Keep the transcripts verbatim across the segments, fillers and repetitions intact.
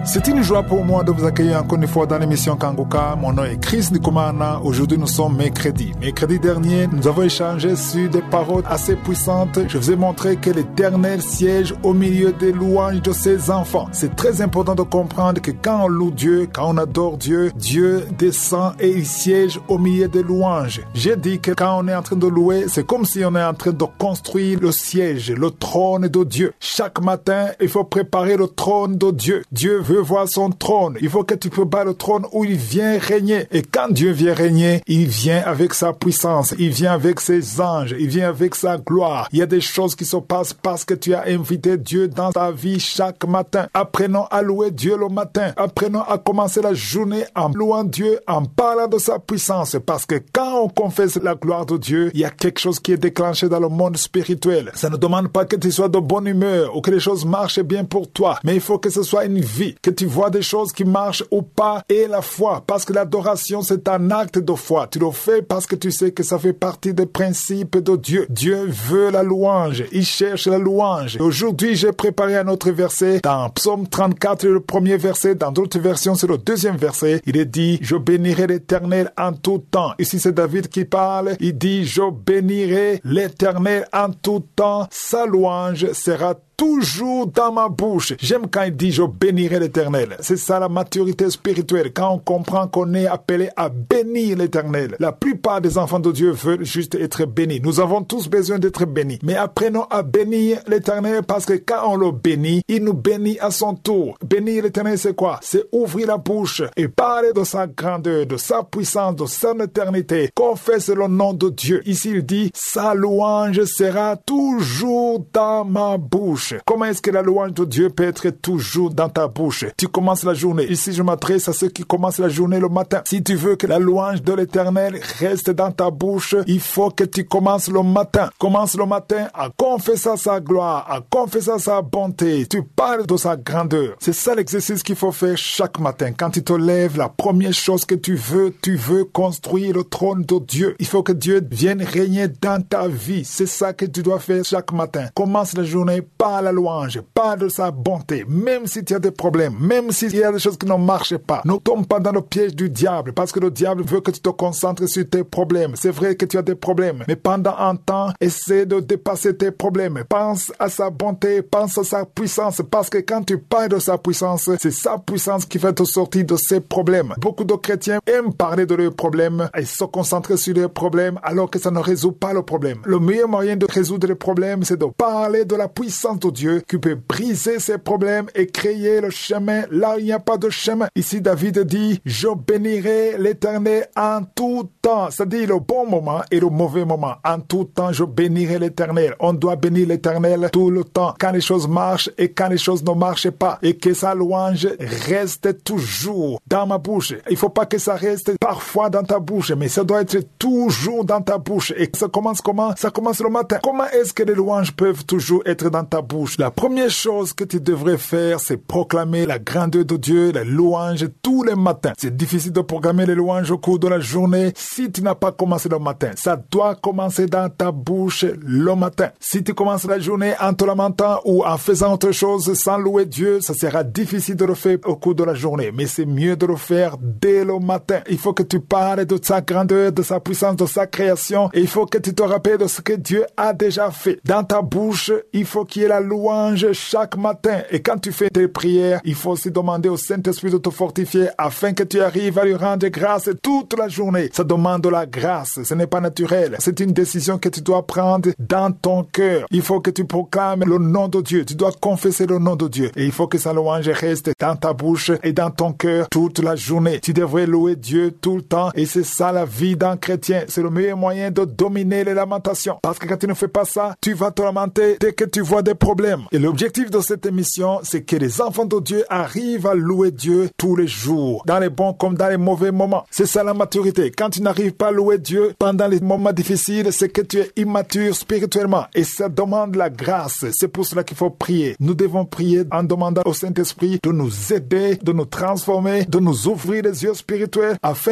C'est une joie pour moi de vous accueillir encore une fois dans l'émission Kanguka. Mon nom est Chris Ndikumana. Aujourd'hui, nous sommes mercredi. Mercredi dernier, nous avons échangé sur des paroles assez puissantes. Je vous ai montré que l'Éternel siège au milieu des louanges de ses enfants. C'est très important de comprendre que quand on loue Dieu, quand on adore Dieu, Dieu descend et il siège au milieu des louanges. J'ai dit que quand on est en train de louer, c'est comme si on est en train de construire le siège, le trône de Dieu. Chaque matin, il faut préparer le trône de Dieu. Dieu veut voir son trône. Il faut que tu prépares le trône où il vient régner. Et quand Dieu vient régner, il vient avec sa puissance, il vient avec ses anges, il vient avec sa gloire. Il y a des choses qui se passent parce que tu as invité Dieu dans ta vie chaque matin. Apprenons à louer Dieu le matin. Apprenons à commencer la journée en louant Dieu, en parlant de sa puissance. Parce que quand on confesse la gloire de Dieu, il y a quelque chose qui est déclenché dans le monde spirituel. Ça ne demande pas que tu sois de bonne humeur ou que les choses marchent bien pour toi. Mais il faut que ce soit une vie, que tu vois des choses qui marchent ou pas, et la foi, parce que l'adoration c'est un acte de foi. Tu le fais parce que tu sais que ça fait partie des principes de Dieu. Dieu veut la louange, il cherche la louange. Aujourd'hui, j'ai préparé un autre verset dans Psaume trente-quatre, le premier verset. Dans d'autres versions, c'est le deuxième verset. Il est dit: je bénirai l'Éternel en tout temps. Ici, c'est David qui parle. Il dit: je bénirai l'Éternel en tout temps. Sa louange sera toujours dans ma bouche. J'aime quand il dit: je bénirai l'Éternel. C'est ça la maturité spirituelle. Quand on comprend qu'on est appelé à bénir l'Éternel. La plupart des enfants de Dieu veulent juste être bénis. Nous avons tous besoin d'être bénis. Mais apprenons à bénir l'Éternel, parce que quand on le bénit, il nous bénit à son tour. Bénir l'Éternel, c'est quoi? C'est ouvrir la bouche et parler de sa grandeur, de sa puissance, de son éternité. Confesse le nom de Dieu. Ici, il dit: sa louange sera toujours dans ma bouche. Comment est-ce que la louange de Dieu peut être toujours dans ta bouche? Tu commences la journée. Ici, je m'adresse à ceux qui commencent la journée le matin. Si tu veux que la louange de l'Éternel reste dans ta bouche, il faut que tu commences le matin. Commence le matin à confesser sa gloire, à confesser sa bonté. Tu parles de sa grandeur. C'est ça l'exercice qu'il faut faire chaque matin. Quand tu te lèves, la première chose que tu veux, tu veux construire le trône de Dieu. Il faut que Dieu vienne régner dans ta vie. C'est ça que tu dois faire chaque matin. Commence la journée par la louange, pas de sa bonté, même si tu as des problèmes, même s'il y a des choses qui ne marchent pas. Ne tombe pas dans le piège du diable, parce que le diable veut que tu te concentres sur tes problèmes. C'est vrai que tu as des problèmes, mais pendant un temps, essaie de dépasser tes problèmes. Pense à sa bonté, pense à sa puissance, parce que quand tu parles de sa puissance, c'est sa puissance qui va te sortir de ces problèmes. Beaucoup de chrétiens aiment parler de leurs problèmes et se concentrer sur leurs problèmes, alors que ça ne résout pas le problème. Le meilleur moyen de résoudre les problèmes, c'est de parler de la puissance de Dieu qui peut briser ses problèmes et créer le chemin là où il n'y a pas de chemin. Ici, David dit: je bénirai l'Éternel en tout temps. C'est-à-dire le bon moment et le mauvais moment. En tout temps, je bénirai l'Éternel. On doit bénir l'Éternel tout le temps, quand les choses marchent et quand les choses ne marchent pas, et que sa louange reste toujours dans ma bouche. Il faut pas que ça reste parfois dans ta bouche, mais ça doit être toujours dans ta bouche. Et ça commence comment? Ça commence le matin. Comment est-ce que les louanges peuvent toujours être dans ta bouche? La première chose que tu devrais faire, c'est proclamer la grandeur de Dieu, la louange tous les matins. C'est difficile de proclamer les louanges au cours de la journée si tu n'as pas commencé le matin. Ça doit commencer dans ta bouche le matin. Si tu commences la journée en te lamentant ou en faisant autre chose sans louer Dieu, ça sera difficile de le faire au cours de la journée. Mais c'est mieux de le faire dès le matin. Il faut que tu parles de sa grandeur, de sa puissance, de sa création. Et il faut que tu te rappelles de ce que Dieu a déjà fait. Dans ta bouche, il faut qu'il y ait la louange chaque matin. Et quand tu fais tes prières, il faut aussi demander au Saint-Esprit de te fortifier afin que tu arrives à lui rendre grâce toute la journée. Ça demande de la grâce. Ce n'est pas naturel. C'est une décision que tu dois prendre dans ton cœur. Il faut que tu proclames le nom de Dieu. Tu dois confesser le nom de Dieu. Et il faut que sa louange reste dans ta bouche et dans ton cœur toute la journée. Tu devrais louer Dieu tout le temps. Et c'est ça la vie d'un chrétien. C'est le meilleur moyen de dominer les lamentations. Parce que quand tu ne fais pas ça, tu vas te lamenter dès que tu vois des problèmes. Et l'objectif de cette émission, c'est que les enfants de Dieu arrivent à louer Dieu tous les jours, dans les bons comme dans les mauvais moments. C'est ça la maturité. Quand tu n'arrives pas à louer Dieu pendant les moments difficiles, c'est que tu es immature spirituellement. Et ça demande la grâce. C'est pour cela qu'il faut prier. Nous devons prier en demandant au Saint-Esprit de nous aider, de nous transformer, de nous ouvrir les yeux spirituels, afin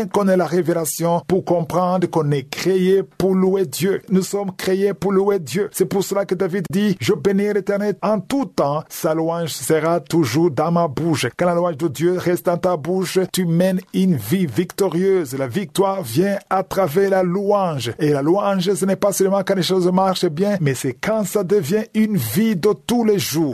besoin qu'on ait la révélation pour comprendre qu'on est créé pour louer Dieu. Nous sommes créés pour louer Dieu. C'est pour cela que David dit, je bénirai l'Éternel en tout temps, sa louange sera toujours dans ma bouche. Quand la louange de Dieu reste dans ta bouche, tu mènes une vie victorieuse. La victoire vient à travers la louange. Et la louange, ce n'est pas seulement quand les choses marchent bien, mais c'est quand ça devient une vie de tous les jours.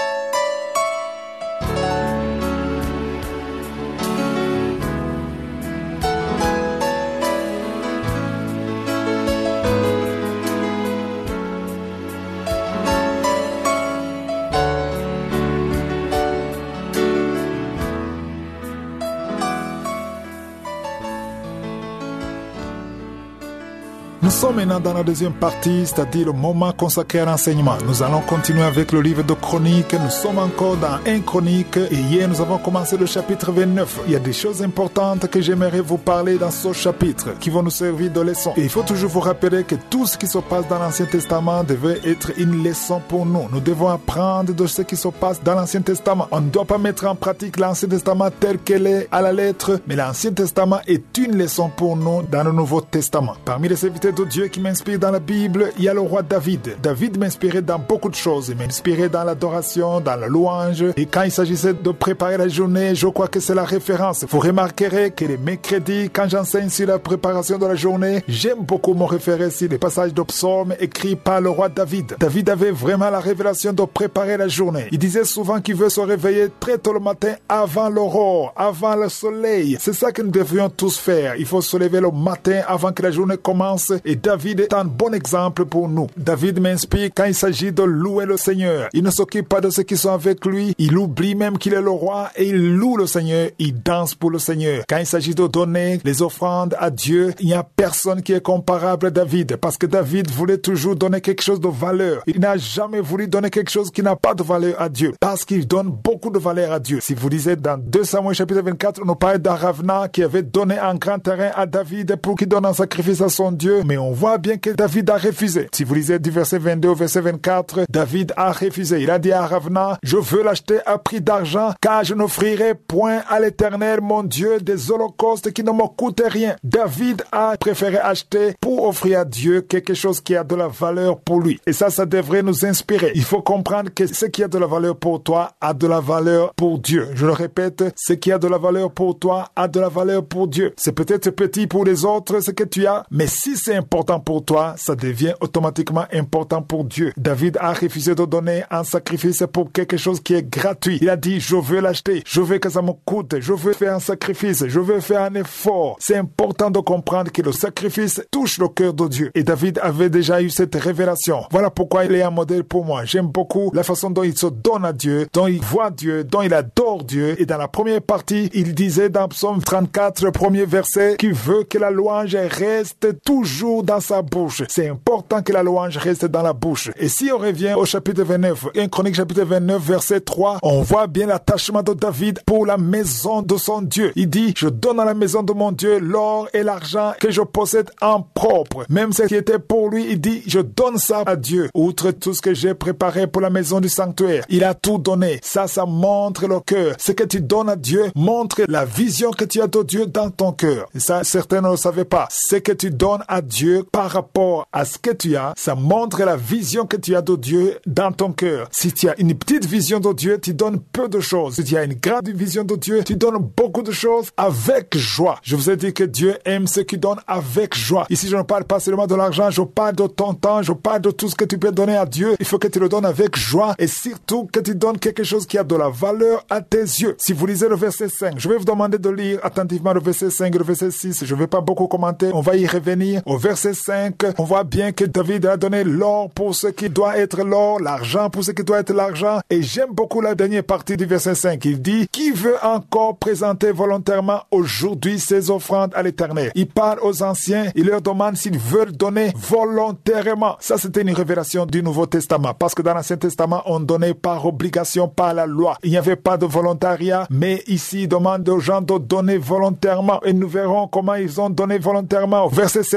Nous sommes maintenant dans la deuxième partie, c'est-à-dire le moment consacré à l'enseignement. Nous allons continuer avec le livre de Chroniques. Nous sommes encore dans un Chronique et hier nous avons commencé le chapitre vingt-neuf. Il y a des choses importantes que j'aimerais vous parler dans ce chapitre qui vont nous servir de leçon. Et il faut toujours vous rappeler que tout ce qui se passe dans l'Ancien Testament devait être une leçon pour nous. Nous devons apprendre de ce qui se passe dans l'Ancien Testament. On ne doit pas mettre en pratique l'Ancien Testament tel qu'elle est à la lettre, mais l'Ancien Testament est une leçon pour nous dans le Nouveau Testament. Parmi les serviteurs de Dieu qui m'inspire dans la Bible, il y a le roi David. David m'inspirait dans beaucoup de choses. Il m'inspirait dans l'adoration, dans la louange. Et quand il s'agissait de préparer la journée, je crois que c'est la référence. Vous remarquerez que les mercredis, quand j'enseigne sur la préparation de la journée, j'aime beaucoup me référer sur les passages de psaumes écrits par le roi David. David avait vraiment la révélation de préparer la journée. Il disait souvent qu'il veut se réveiller très tôt le matin avant l'aurore, avant le soleil. C'est ça que nous devrions tous faire. Il faut se lever le matin avant que la journée commence. Et David est un bon exemple pour nous. David m'inspire quand il s'agit de louer le Seigneur. Il ne s'occupe pas de ceux qui sont avec lui. Il oublie même qu'il est le roi et il loue le Seigneur. Il danse pour le Seigneur. Quand il s'agit de donner les offrandes à Dieu, il n'y a personne qui est comparable à David parce que David voulait toujours donner quelque chose de valeur. Il n'a jamais voulu donner quelque chose qui n'a pas de valeur à Dieu parce qu'il donne beaucoup de valeur à Dieu. Si vous lisez dans deux Samuel chapitre vingt-quatre, on nous parle d'Aravna qui avait donné un grand terrain à David pour qu'il donne un sacrifice à son Dieu, mais on voit bien que David a refusé. Si vous lisez du verset vingt-deux au verset vingt-quatre, David a refusé. Il a dit à Aravna, je veux l'acheter à prix d'argent, car je n'offrirai point à l'Éternel, mon Dieu, des holocaustes qui ne me coûtent rien. David a préféré acheter pour offrir à Dieu quelque chose qui a de la valeur pour lui. Et ça, ça devrait nous inspirer. Il faut comprendre que ce qui a de la valeur pour toi a de la valeur pour Dieu. Je le répète, ce qui a de la valeur pour toi a de la valeur pour Dieu. C'est peut-être petit pour les autres, ce que tu as, mais si c'est important pour toi, ça devient automatiquement important pour Dieu. David a refusé de donner un sacrifice pour quelque chose qui est gratuit. Il a dit, je veux l'acheter, je veux que ça me coûte, je veux faire un sacrifice, je veux faire un effort. C'est important de comprendre que le sacrifice touche le cœur de Dieu. Et David avait déjà eu cette révélation. Voilà pourquoi il est un modèle pour moi. J'aime beaucoup la façon dont il se donne à Dieu, dont il voit Dieu, dont il adore Dieu. Et dans la première partie, il disait dans Psaume trente-quatre, le premier verset, qu'il veut que la louange reste toujours dans sa bouche. C'est important que la louange reste dans la bouche. Et si on revient au chapitre vingt-neuf, un Chronique chapitre vingt-neuf, verset trois, on voit bien l'attachement de David pour la maison de son Dieu. Il dit, je donne à la maison de mon Dieu l'or et l'argent que je possède en propre. Même ce qui était pour lui, il dit, je donne ça à Dieu. Outre tout ce que j'ai préparé pour la maison du sanctuaire, il a tout donné. Ça, ça montre le cœur. Ce que tu donnes à Dieu montre la vision que tu as de Dieu dans ton cœur. Et ça, certains ne le savaient pas. Ce que tu donnes à Dieu par rapport à ce que tu as, ça montre la vision que tu as de Dieu dans ton cœur. Si tu as une petite vision de Dieu, tu donnes peu de choses. Si tu as une grande vision de Dieu, tu donnes beaucoup de choses avec joie. Je vous ai dit que Dieu aime ceux qui donnent avec joie. Ici, je ne parle pas seulement de l'argent, je parle de ton temps, je parle de tout ce que tu peux donner à Dieu. Il faut que tu le donnes avec joie et surtout que tu donnes quelque chose qui a de la valeur à tes yeux. Si vous lisez le verset cinq, je vais vous demander de lire attentivement le verset cinq et le verset six. Je ne vais pas beaucoup commenter, on va y revenir. Au verset cinq, on voit bien que David a donné l'or pour ce qui doit être l'or, l'argent pour ce qui doit être l'argent. Et j'aime beaucoup la dernière partie du verset cinq. Il dit, qui veut encore présenter volontairement aujourd'hui ses offrandes à l'Éternel? Il parle aux anciens, il leur demande s'ils veulent donner volontairement. Ça, c'était une révélation du Nouveau Testament. Parce que dans l'Ancien Testament, on donnait par obligation, par la loi. Il n'y avait pas de volontariat, mais ici, il demande aux gens de donner volontairement. Et nous verrons comment ils ont donné volontairement. Au verset sept, on voit bien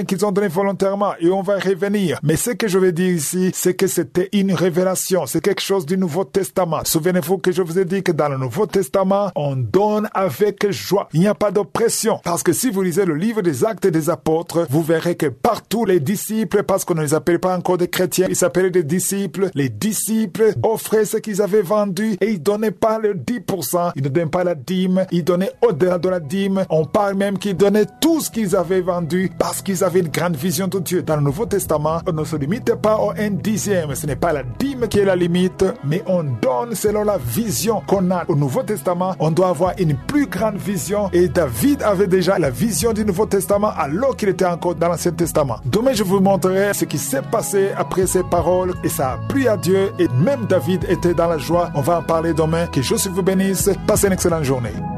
bien qu'ils ont donné volontairement et on va revenir. Mais ce que je veux dire ici, c'est que c'était une révélation, c'est quelque chose du Nouveau Testament. Souvenez-vous que je vous ai dit que dans le Nouveau Testament, on donne avec joie. Il n'y a pas d'oppression. Parce que si vous lisez le livre des Actes des Apôtres, vous verrez que partout les disciples, parce qu'on ne les appelait pas encore des chrétiens, ils s'appelaient des disciples, les disciples offraient ce qu'ils avaient vendu et ils donnaient pas le dix pour cent, ils ne donnaient pas la dîme, ils donnaient au-delà de la dîme. On parle même qu'ils donnaient tout ce qu'ils avaient vendu parce qu'ils avaient une grande vision de Dieu. Dans le Nouveau Testament, on ne se limite pas au un dixième. Ce n'est pas la dîme qui est la limite, mais on donne selon la vision qu'on a. Au Nouveau Testament, on doit avoir une plus grande vision et David avait déjà la vision du Nouveau Testament alors qu'il était encore dans l'Ancien Testament. Demain, je vous montrerai ce qui s'est passé après ces paroles et ça a plu à Dieu et même David était dans la joie. On va en parler demain. Que Dieu vous bénisse. Passez une excellente journée.